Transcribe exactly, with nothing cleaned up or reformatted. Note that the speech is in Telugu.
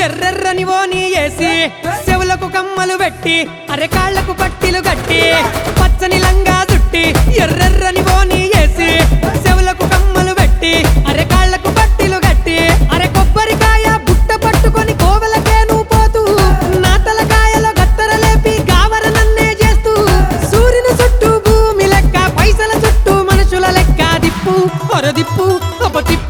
ఎర్రెర్రని ఓని వేసి చెవులకు కమ్మలు పెట్టి అరే కాళ్లకు పట్టిలు కట్టి పచ్చని లంగా చుట్టి ఎర్రెర్రని ఓని వేసి చెవులకు కమ్మలు పెట్టి అరే కాళ్లకు పట్టిలు కట్టి అరే కొబ్బరికాయ బుట్ట పట్టుకొని కోవెలకేను పోతూ నా తలకాయలో గత్తర లేపి గావర నన్నే చేస్తూ సూర్యుని చుట్టూ భూమి లెక్క పైసల చుట్టూ మనుషుల లెక్క దిప్పు పొరదిప్పు ఒక తిప్పు